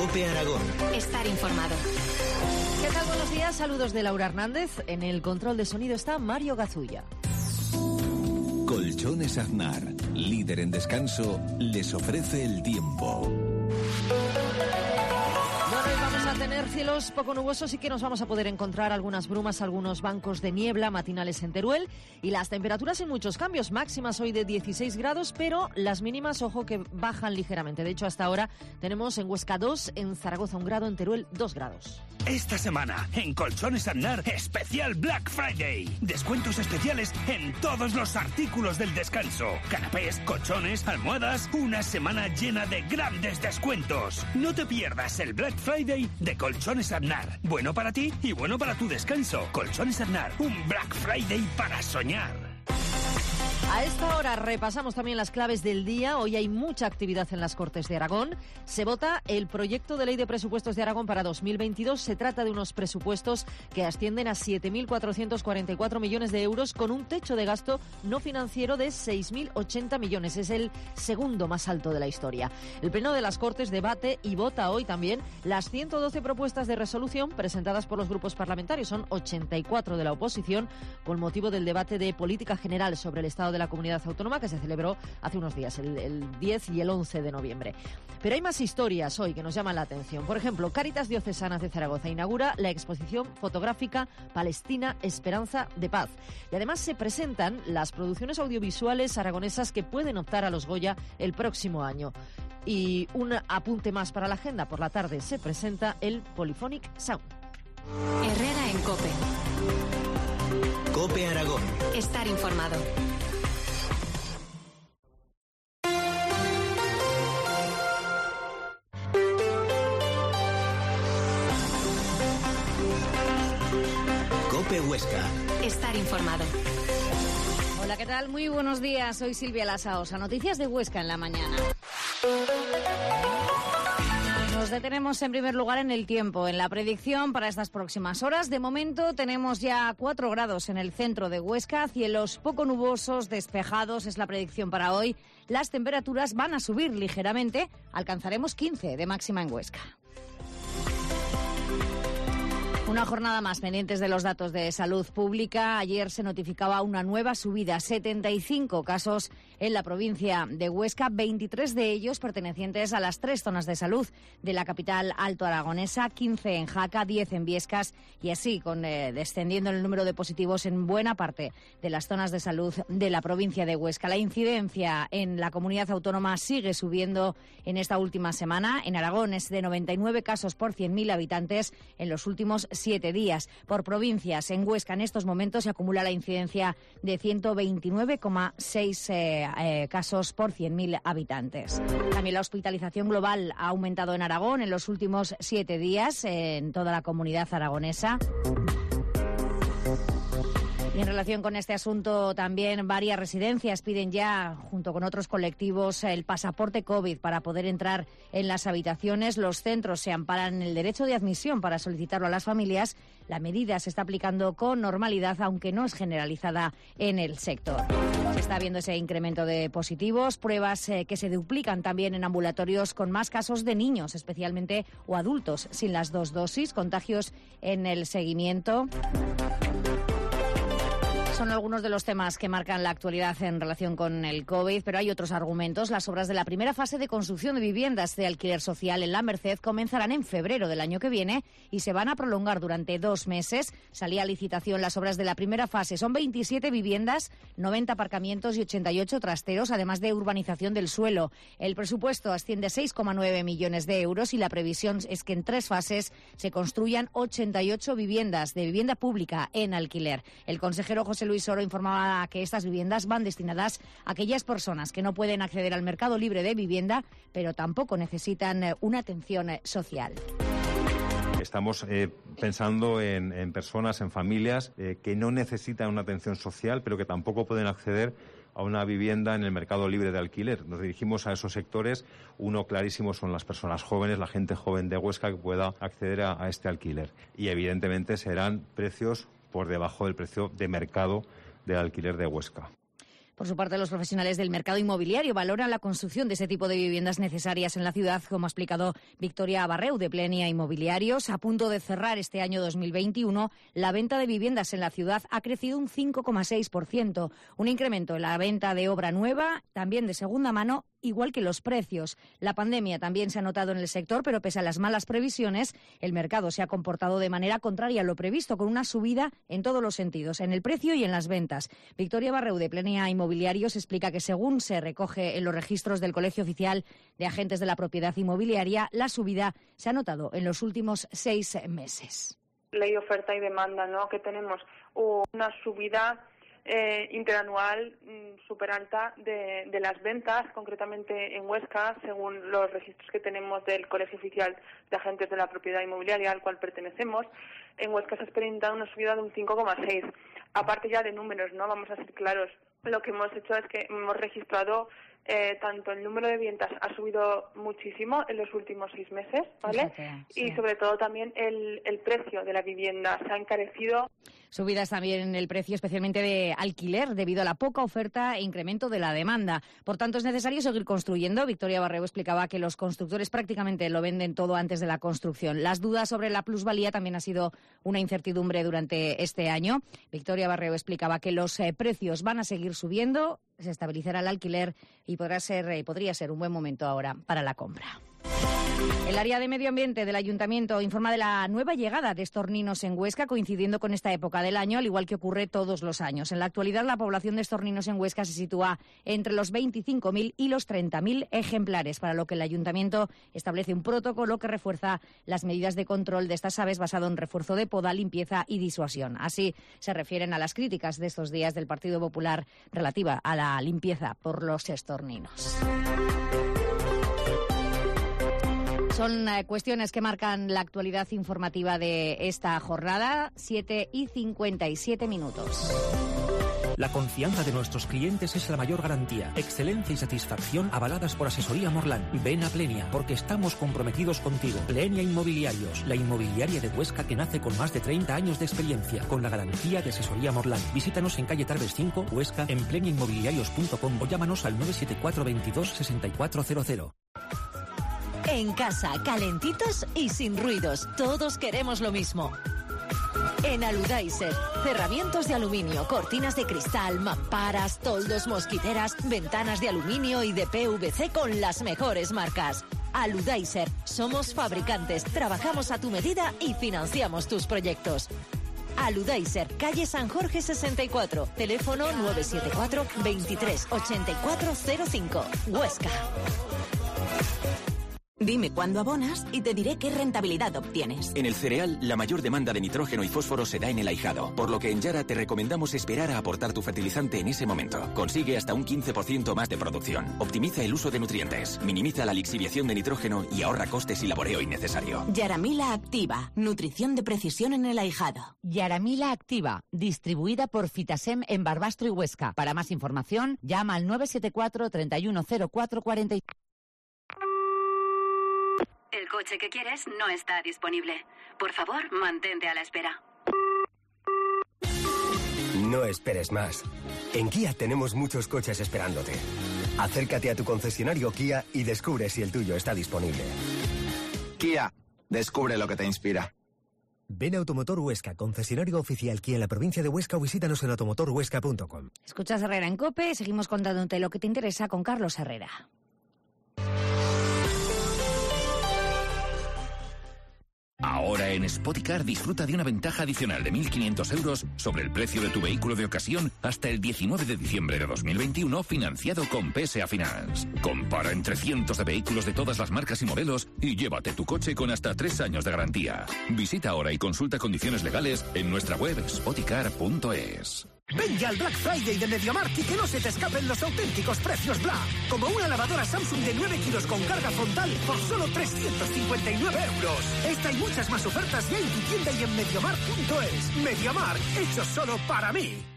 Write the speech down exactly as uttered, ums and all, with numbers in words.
COPE Aragón. Estar informado. ¿Qué tal? Buenos días, saludos de Laura Hernández. En el control de sonido está Mario Gazulla. Colchones Aznar, líder en descanso, les ofrece el tiempo. Bueno, hoy vamos a tener cielos poco nubosos y que nos vamos a poder encontrar algunas brumas, algunos bancos de niebla matinales en Teruel y las temperaturas en muchos cambios, máximas hoy de dieciséis grados, pero las mínimas, ojo, que bajan ligeramente. De hecho, hasta ahora tenemos en Huesca dos, en Zaragoza un grado, en Teruel dos grados. Esta semana, en Colchones Aznar, especial Black Friday. Descuentos especiales en todos los artículos del descanso. Canapés, colchones, almohadas. Una semana llena de grandes descuentos. No te pierdas el Black Friday de Colchones Aznar. Bueno para ti y bueno para tu descanso. Colchones Aznar, un Black Friday para soñar. A esta hora repasamos también las claves del día. Hoy hay mucha actividad en las Cortes de Aragón. Se vota el proyecto de ley de presupuestos de Aragón para dos mil veintidós. Se trata de unos presupuestos que ascienden a siete mil cuatrocientos cuarenta y cuatro millones de euros con un techo de gasto no financiero de seis mil ochenta millones. Es el segundo más alto de la historia. El Pleno de las Cortes debate y vota hoy también las ciento doce propuestas de resolución presentadas por los grupos parlamentarios. Son ochenta y cuatro de la oposición con motivo del debate de política general sobre el estado de la comunidad autónoma que se celebró hace unos días, el, el diez y el once de noviembre. Pero hay más historias hoy que nos llaman la atención. Por ejemplo, Cáritas Diocesanas de Zaragoza inaugura la exposición fotográfica Palestina, Esperanza de Paz. Y además se presentan las producciones audiovisuales aragonesas que pueden optar a los Goya el próximo año. Y un apunte más para la agenda. Por la tarde se presenta el Polyphonic Sound. Herrera en COPE. COPE Aragón. Estar informado. COPE Huesca. Estar informado. Hola, ¿qué tal? Muy buenos días. Soy Silvia Lasaosa. Noticias de Huesca en la mañana. Nos detenemos en primer lugar en el tiempo, en la predicción para estas próximas horas. De momento tenemos ya cuatro grados en el centro de Huesca, cielos poco nubosos, despejados, es la predicción para hoy. Las temperaturas van a subir ligeramente, alcanzaremos quince de máxima en Huesca. Una jornada más pendientes de los datos de salud pública. Ayer se notificaba una nueva subida, setenta y cinco casos en la provincia de Huesca, veintitrés de ellos pertenecientes a las tres zonas de salud de la capital alto aragonesa, quince en Jaca, diez en Biescas y así con eh, descendiendo el número de positivos en buena parte de las zonas de salud de la provincia de Huesca. La incidencia en la comunidad autónoma sigue subiendo en esta última semana. En Aragón es de noventa y nueve casos por cien mil habitantes en los últimos siete días. Por provincias, en Huesca en estos momentos se acumula la incidencia de ciento veintinueve coma seis eh, eh, casos por cien mil habitantes. También la hospitalización global ha aumentado en Aragón en los últimos siete días eh, en toda la comunidad aragonesa. Y en relación con este asunto, también varias residencias piden ya, junto con otros colectivos, el pasaporte COVID para poder entrar en las habitaciones. Los centros se amparan en el derecho de admisión para solicitarlo a las familias. La medida se está aplicando con normalidad, aunque no es generalizada en el sector. Se está viendo ese incremento de positivos, pruebas eh, que se duplican también en ambulatorios con más casos de niños, especialmente, o adultos sin las dos dosis, contagios en el seguimiento. Son algunos de los temas que marcan la actualidad en relación con el COVID, pero hay otros argumentos. Las obras de la primera fase de construcción de viviendas de alquiler social en La Merced comenzarán en febrero del año que viene y se van a prolongar durante dos meses. Salía a licitación las obras de la primera fase. Son veintisiete viviendas, noventa aparcamientos y ochenta y ocho trasteros, además de urbanización del suelo. El presupuesto asciende a seis coma nueve millones de euros y la previsión es que en tres fases se construyan ochenta y ocho viviendas de vivienda pública en alquiler. El consejero José Luis Oro informaba que estas viviendas van destinadas a aquellas personas que no pueden acceder al mercado libre de vivienda, pero tampoco necesitan una atención social. Estamos eh, pensando en, en personas, en familias eh, que no necesitan una atención social, pero que tampoco pueden acceder a una vivienda en el mercado libre de alquiler. Nos dirigimos a esos sectores. Uno clarísimo son las personas jóvenes, la gente joven de Huesca que pueda acceder a, a este alquiler. Y evidentemente serán precios por debajo del precio de mercado del alquiler de Huesca. Por su parte, los profesionales del mercado inmobiliario valoran la construcción de ese tipo de viviendas necesarias en la ciudad, como ha explicado Victoria Barreu, de Plenia Inmobiliarios. A punto de cerrar este año dos mil veintiuno, la venta de viviendas en la ciudad ha crecido un cinco coma seis por ciento, un incremento en la venta de obra nueva, también de segunda mano, igual que los precios. La pandemia también se ha notado en el sector, pero pese a las malas previsiones, el mercado se ha comportado de manera contraria a lo previsto, con una subida en todos los sentidos, en el precio y en las ventas. Victoria Barreu, de Plenia Inmobiliarios, explica que según se recoge en los registros del Colegio Oficial de Agentes de la Propiedad Inmobiliaria, la subida se ha notado en los últimos seis meses. Ley oferta y demanda, ¿no? Que tenemos una subida Eh, interanual mm, súper alta de, de las ventas, concretamente en Huesca, según los registros que tenemos del Colegio Oficial de Agentes de la Propiedad Inmobiliaria, al cual pertenecemos. En Huesca se ha experimentado una subida de un cinco coma seis. Aparte ya de números, ¿no? Vamos a ser claros. Lo que hemos hecho es que hemos registrado eh, tanto el número de ventas ha subido muchísimo en los últimos seis meses, ¿vale? Fíjate, sí. Y sobre todo también el, el precio de la vivienda se ha encarecido. Subidas también en el precio, especialmente de alquiler, debido a la poca oferta e incremento de la demanda. Por tanto, es necesario seguir construyendo. Victoria Barreu explicaba que los constructores prácticamente lo venden todo antes de la construcción. Las dudas sobre la plusvalía también ha sido una incertidumbre durante este año. Victoria Barreu explicaba que los eh, precios van a seguir subiendo, se estabilizará el alquiler y podrá ser, eh, podría ser un buen momento ahora para la compra. El área de medio ambiente del Ayuntamiento informa de la nueva llegada de estorninos en Huesca, coincidiendo con esta época del año, al igual que ocurre todos los años. En la actualidad, la población de estorninos en Huesca se sitúa entre los veinticinco mil y los treinta mil ejemplares, para lo que el Ayuntamiento establece un protocolo que refuerza las medidas de control de estas aves basado en refuerzo de poda, limpieza y disuasión. Así se refieren a las críticas de estos días del Partido Popular relativa a la limpieza por los estorninos. Son eh, cuestiones que marcan la actualidad informativa de esta jornada, siete y cincuenta y siete minutos. La confianza de nuestros clientes es la mayor garantía. Excelencia y satisfacción avaladas por Asesoría Morlán. Ven a Plenia, porque estamos comprometidos contigo. Plenia Inmobiliarios, la inmobiliaria de Huesca que nace con más de treinta años de experiencia, con la garantía de Asesoría Morlán. Visítanos en calle Tarbes cinco, Huesca, en plenia inmobiliarios punto com o llámanos al nueve siete cuatro veintidós sesenta y cuatro cero cero. En casa, calentitos y sin ruidos. Todos queremos lo mismo. En Aludaiser, cerramientos de aluminio, cortinas de cristal, mamparas, toldos, mosquiteras, ventanas de aluminio y de P V C con las mejores marcas. Aludaiser, somos fabricantes, trabajamos a tu medida y financiamos tus proyectos. Aludaiser, calle San Jorge sesenta y cuatro, teléfono nueve siete cuatro veintitrés ochenta y cuatro cero cinco, Huesca. Dime cuándo abonas y te diré qué rentabilidad obtienes. En el cereal, la mayor demanda de nitrógeno y fósforo se da en el ahijado, por lo que en Yara te recomendamos esperar a aportar tu fertilizante en ese momento. Consigue hasta un quince por ciento más de producción. Optimiza el uso de nutrientes, minimiza la lixiviación de nitrógeno y ahorra costes y laboreo innecesario. Yaramila Activa, nutrición de precisión en el ahijado. Yaramila Activa, distribuida por Fitasem en Barbastro y Huesca. Para más información, llama al nueve siete cuatro, treinta y uno cero cuatro, cuarenta y cuatro. El coche que quieres no está disponible. Por favor, mantente a la espera. No esperes más. En Kia tenemos muchos coches esperándote. Acércate a tu concesionario Kia y descubre si el tuyo está disponible. Kia, descubre lo que te inspira. Ven a Automotor Huesca, concesionario oficial Kia en la provincia de Huesca, o visítanos en automotor huesca punto com. Escuchas Herrera en COPE, seguimos contándote lo que te interesa con Carlos Herrera. Ahora en Spoticar disfruta de una ventaja adicional de mil quinientos euros sobre el precio de tu vehículo de ocasión hasta el diecinueve de diciembre de dos mil veintiuno, financiado con P S A Finance. Compara entre cientos de vehículos de todas las marcas y modelos y llévate tu coche con hasta tres años de garantía. Visita ahora y consulta condiciones legales en nuestra web spoticar punto es. Ven ya al Black Friday de MediaMarkt y que no se te escapen los auténticos precios Black. Como una lavadora Samsung de nueve kilos con carga frontal por solo trescientos cincuenta y nueve euros. Esta y muchas más ofertas ya en tu tienda y en MediaMarkt punto es. MediaMarkt, hecho solo para mí.